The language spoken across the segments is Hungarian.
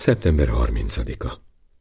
Szeptember 30-a.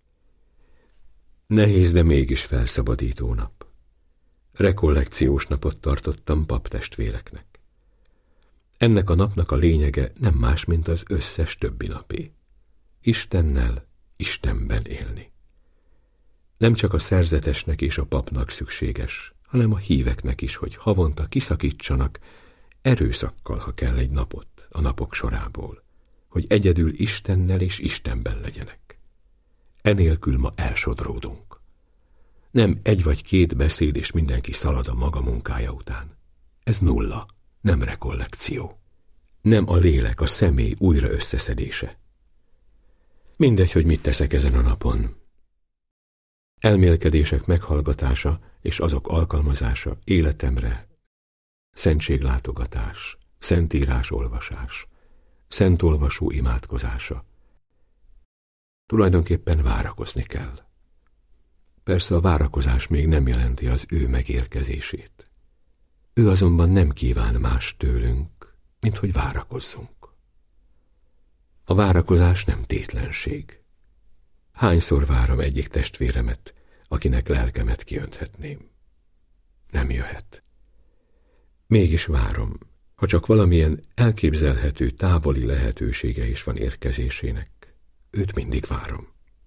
Nehéz, de mégis felszabadító nap. Rekollekciós napot tartottam paptestvéreknek. Ennek a napnak a lényege nem más, mint az összes többi napé. Istennel, Istenben élni. Nem csak a szerzetesnek és a papnak szükséges, hanem a híveknek is, hogy havonta kiszakítsanak, erőszakkal, ha kell, egy napot a napok sorából, hogy egyedül Istennel és Istenben legyenek. Enélkül ma elsodródunk. Nem egy vagy két beszéd, és mindenki szalad a maga munkája után. Ez nulla, nem rekollekció. Nem a lélek, a személy újra összeszedése. Mindegy, hogy mit teszek ezen a napon. Elmélkedések meghallgatása és azok alkalmazása életemre, szentséglátogatás, szentírás olvasás, szentolvasó imádkozása. Tulajdonképpen várakozni kell. Persze a várakozás még nem jelenti az ő megérkezését. Ő azonban nem kíván más tőlünk, mint hogy várakozzunk. A várakozás nem tétlenség. Hányszor várom egyik testvéremet, akinek lelkemet kiönthetném? Nem jöhet. Mégis várom, ha csak valamilyen elképzelhető távoli lehetősége is van érkezésének. Őt mindig várom.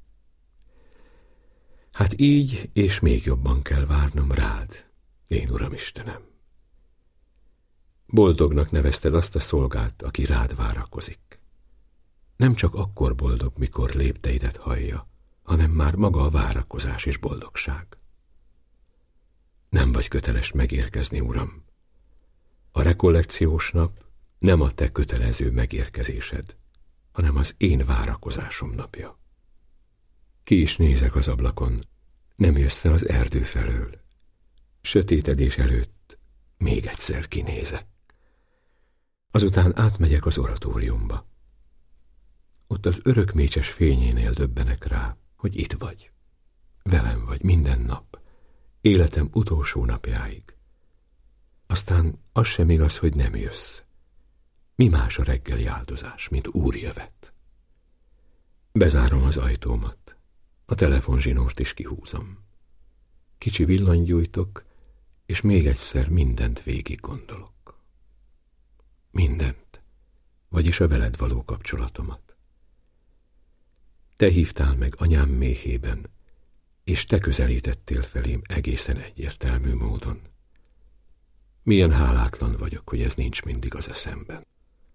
Hát így és még jobban kell várnom rád, én Uram Istenem. Boldognak nevezted azt a szolgát, aki rád várakozik. Nem csak akkor boldog, mikor lépteidet hallja, hanem már maga a várakozás és boldogság. Nem vagy köteles megérkezni, Uram. A rekollekciós nap nem a te kötelező megérkezésed, hanem az én várakozásom napja. Ki is nézek az ablakon, nem jössz el az erdő felől. Sötétedés előtt még egyszer kinézek. Azután átmegyek az oratóriumba. Ott az örökmécses fényénél döbbenek rá, hogy itt vagy. Velem vagy minden nap, életem utolsó napjáig. Aztán az sem igaz, hogy nem jössz. Mi más a reggeli áldozás, mint úrjövet? Bezárom az ajtómat, a telefonzsinort is kihúzom. Kicsi villanygyújtok, és még egyszer mindent végig gondolok. Mindent, vagyis a veled való kapcsolatomat. Te hívtál meg anyám méhében, és te közelítettél felém egészen egyértelmű módon. Milyen hálátlan vagyok, hogy ez nincs mindig az eszemben.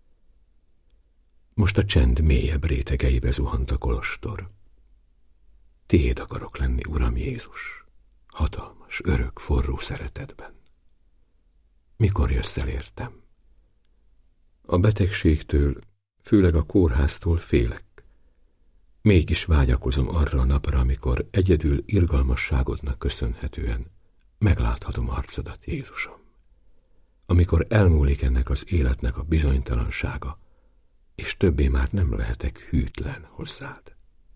Most a csend mélyebb rétegeibe zuhant a kolostor. Tiéd akarok lenni, Uram Jézus, hatalmas, örök, forró szeretetben. Mikor jössz el értem? A betegségtől, főleg a kórháztól félek. Mégis vágyakozom arra a napra, amikor egyedül irgalmasságodnak köszönhetően megláthatom arcodat, Jézusom. Amikor elmúlik ennek az életnek a bizonytalansága, és többé már nem lehetek hűtlen hozzád.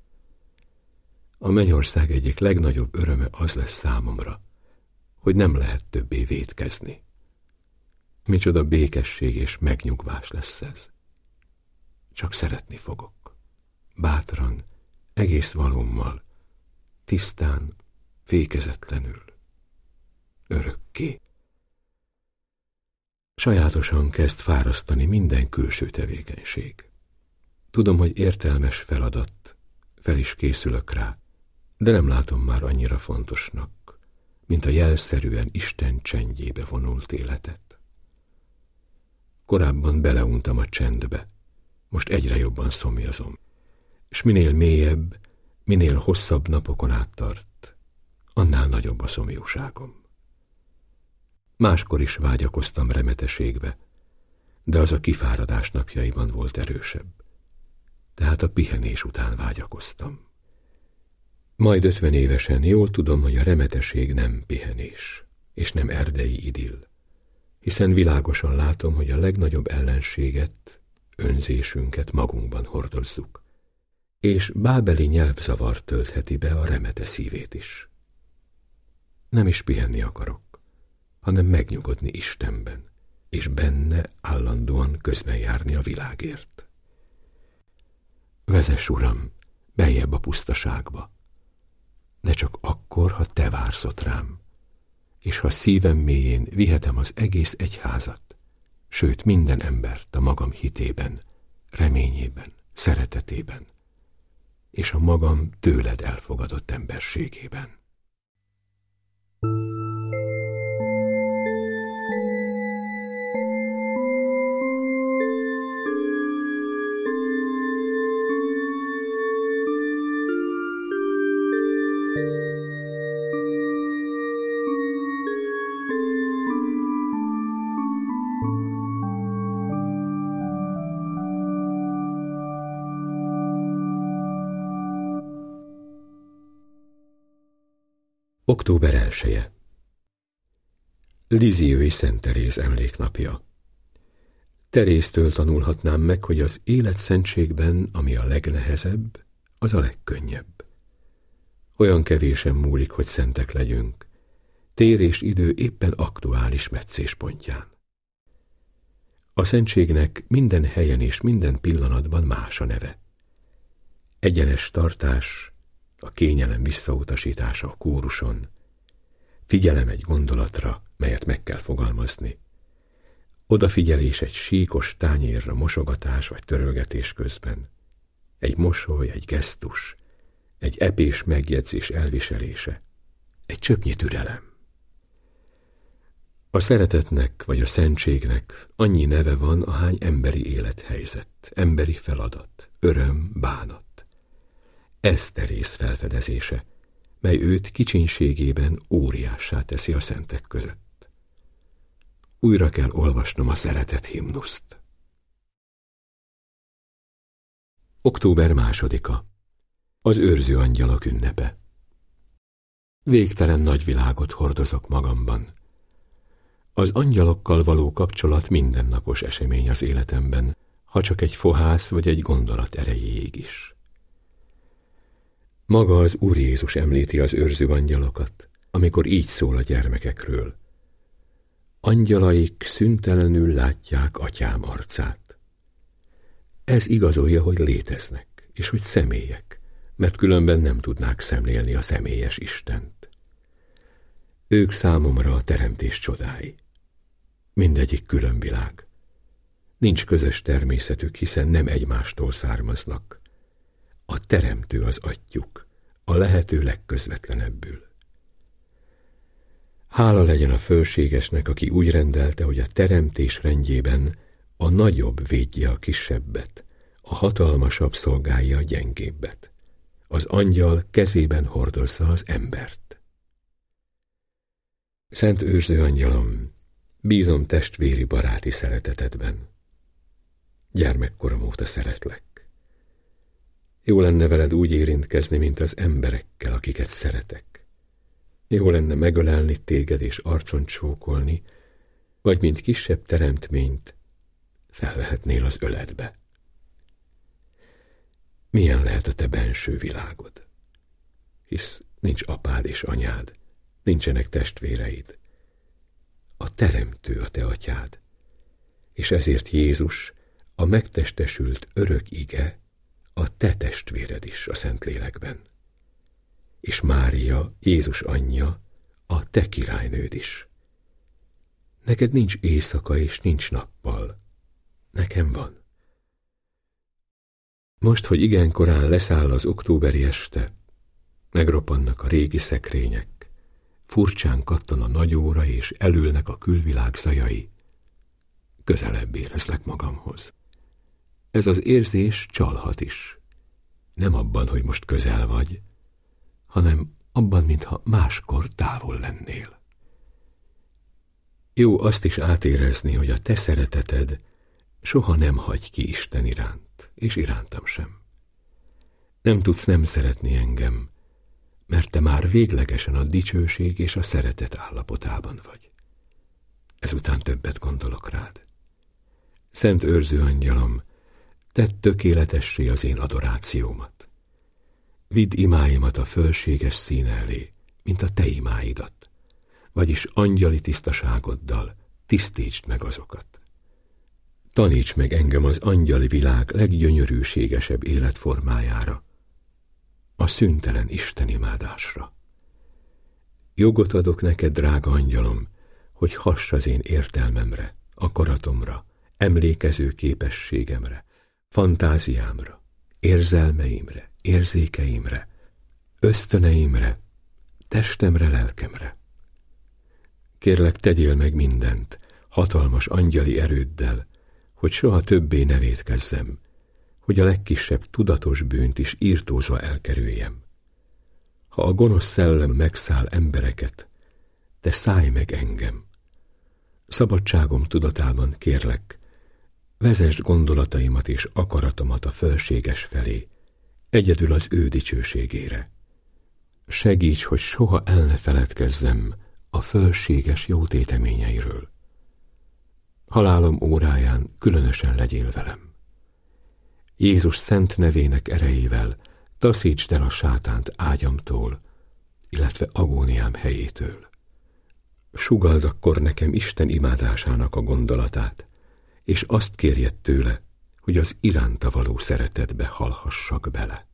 A mennyország egyik legnagyobb öröme az lesz számomra, hogy nem lehet többé vétkezni. Micsoda békesség és megnyugvás lesz ez. Csak szeretni fogok. Bátran, egész valómmal, tisztán, fékezetlenül. Örökké. Sajátosan kezd fárasztani minden külső tevékenység. Tudom, hogy értelmes feladat, fel is készülök rá, de nem látom már annyira fontosnak, mint a jelszerűen Isten csendjébe vonult életet. Korábban beleuntam a csendbe, most egyre jobban szomjazom, és minél mélyebb, minél hosszabb napokon át tart, annál nagyobb a szomjúságom. Máskor is vágyakoztam remeteségbe, de az a kifáradás napjaiban volt erősebb. Tehát a pihenés után vágyakoztam. Majd 50 évesen jól tudom, hogy a remeteség nem pihenés, és nem erdei idill, hiszen világosan látom, hogy a legnagyobb ellenséget, önzésünket magunkban hordozzuk, és bábeli nyelvzavar töltheti be a remete szívét is. Nem is pihenni akarok, hanem megnyugodni Istenben, és benne állandóan közben járni a világért. Vezess, Uram, beljebb a pusztaságba. De csak akkor, ha te vársz ott rám, és ha szívem mélyén vihetem az egész egyházat, sőt minden embert a magam hitében, reményében, szeretetében, és a magam tőled elfogadott emberségében. Október 1-e. Lisieux Szent Teréz emléknapja. Teréztől tanulhatnám meg, hogy az életszentségben, ami a legnehezebb, az a legkönnyebb. Olyan kevésen múlik, hogy szentek legyünk. Tér és idő éppen aktuális metszéspontján. A szentségnek minden helyen és minden pillanatban más a neve. Egyenes tartás, a kényelem visszautasítása a kóruson, figyelem egy gondolatra, melyet meg kell fogalmazni, odafigyelés egy síkos tányérra mosogatás vagy törölgetés közben, egy mosoly, egy gesztus, egy epés megjegyzés elviselése, egy csöpnyi türelem. A szeretetnek vagy a szentségnek annyi neve van, ahány emberi élethelyzet, emberi feladat, öröm, bánat. Ez Teréz felfedezése, mely őt kicsinségében óriássá teszi a szentek között. Újra kell olvasnom a szeretet himnuszt. Október 2-a. Az őrző angyalok ünnepe. Végtelen nagyvilágot hordozok magamban. Az angyalokkal való kapcsolat mindennapos esemény az életemben, ha csak egy fohász vagy egy gondolat erejéig is. Maga az Úr Jézus említi az őrző angyalokat, amikor így szól a gyermekekről. Angyalaik szüntelenül látják atyám arcát. Ez igazolja, hogy léteznek, és hogy személyek, mert különben nem tudnák szemlélni a személyes Istent. Ők számomra a teremtés csodái. Mindegyik külön világ. Nincs közös természetük, hiszen nem egymástól származnak. A teremtő az atyjuk, a lehető legközvetlenebbül. Hála legyen a fölségesnek, aki úgy rendelte, hogy a teremtés rendjében a nagyobb védje a kisebbet, a hatalmasabb szolgálja a gyengébbet. Az angyal kezében hordozza az embert. Szent őrző angyalom, bízom testvéri baráti szeretetedben. Gyermekkorom óta szeretlek. Jó lenne veled úgy érintkezni, mint az emberekkel, akiket szeretek. Jó lenne megölelni téged és arcon csókolni, vagy mint kisebb teremtményt felvehetnél az öledbe. Milyen lehet a te benső világod? Hisz nincs apád és anyád, nincsenek testvéreid. A teremtő a te atyád, és ezért Jézus, a megtestesült örök ige, a te testvéred is a Szentlélekben. És Mária, Jézus anyja, a te királynőd is. Neked nincs éjszaka és nincs nappal. Nekem van. Most, hogy igen korán leszáll az októberi este, megroppannak a régi szekrények, furcsán kattan a nagy óra és elülnek a külvilág zajai, közelebb érezlek magamhoz. Ez az érzés csalhat is. Nem abban, hogy most közel vagy, hanem abban, mintha máskor távol lennél. Jó azt is átérezni, hogy a te szereteted soha nem hagy ki Isten iránt, és irántam sem. Nem tudsz nem szeretni engem, mert te már véglegesen a dicsőség és a szeretet állapotában vagy. Ezután többet gondolok rád. Szent őrző angyalom, tedd tökéletessé az én adorációmat. Vidd imáimat a fölséges színe elé, mint a te imáidat, vagyis angyali tisztaságoddal tisztítsd meg azokat. Taníts meg engem az angyali világ leggyönyörűségesebb életformájára, a szüntelen istenimádásra. Jogot adok neked, drága angyalom, hogy hass az én értelmemre, akaratomra, emlékező képességemre, fantáziámra, érzelmeimre, érzékeimre, ösztöneimre, testemre, lelkemre. Kérlek, tegyél meg mindent, hatalmas angyali erőddel, hogy soha többé ne vétkezzem, hogy a legkisebb tudatos bűnt is írtózva elkerüljem. Ha a gonosz szellem megszáll embereket, te szállj meg engem. Szabadságom tudatában kérlek, vezesd gondolataimat és akaratomat a fölséges felé, egyedül az ő dicsőségére. Segíts, hogy soha el ne feledkezzem a fölséges jó téteményeiről. Halálom óráján különösen legyél velem. Jézus szent nevének erejével taszítsd el a sátánt ágyamtól, illetve agóniám helyétől. Sugald akkor nekem Isten imádásának a gondolatát, és azt kérjed tőle, hogy az iránta való szeretetbe halhassak bele.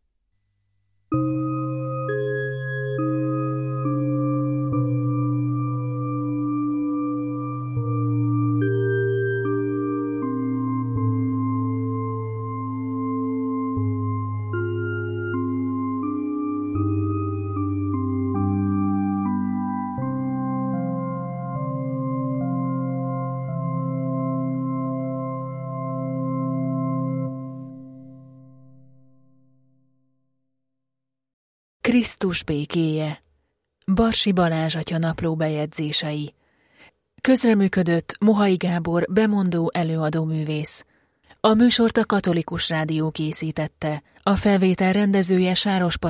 Krisztus békéje. Barsi Balázs atya napló bejegyzései. Közreműködött Mohai Gábor bemondó előadóművész. A műsort a Katolikus Rádió készítette. A felvétel rendezője Sáros